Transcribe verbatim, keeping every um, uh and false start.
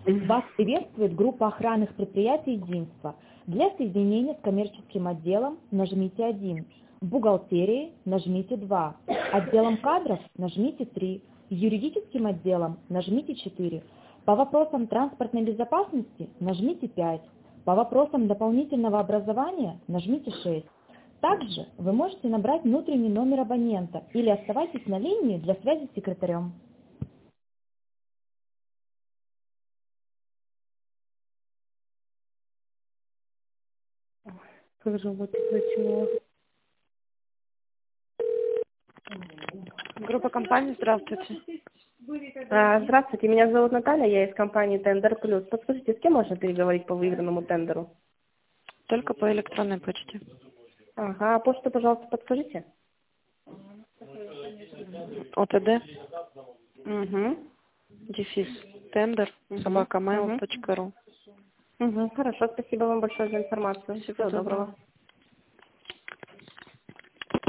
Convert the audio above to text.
Вас приветствует группа охранных предприятий «Единство». Для соединения с коммерческим отделом нажмите один, бухгалтерией нажмите два, отделом кадров нажмите три, юридическим отделом нажмите четыре, по вопросам транспортной безопасности нажмите пять, по вопросам дополнительного образования нажмите шесть. Также вы можете набрать внутренний номер абонента или оставайтесь на линии для связи с секретарем. Как же вот почему? Группа компаний, здравствуйте. А, здравствуйте, меня зовут Наталья, я из компании Тендер Плюс. Подскажите, с кем можно переговорить по выигранному тендеру? Только по электронной почте. Ага, а почту, пожалуйста, подскажите. ОТД, Угу. дефис, тендер, Угу. собака mail Угу. точка ру. Угу. Хорошо, спасибо вам большое за информацию. Всего Всего доброго. доброго.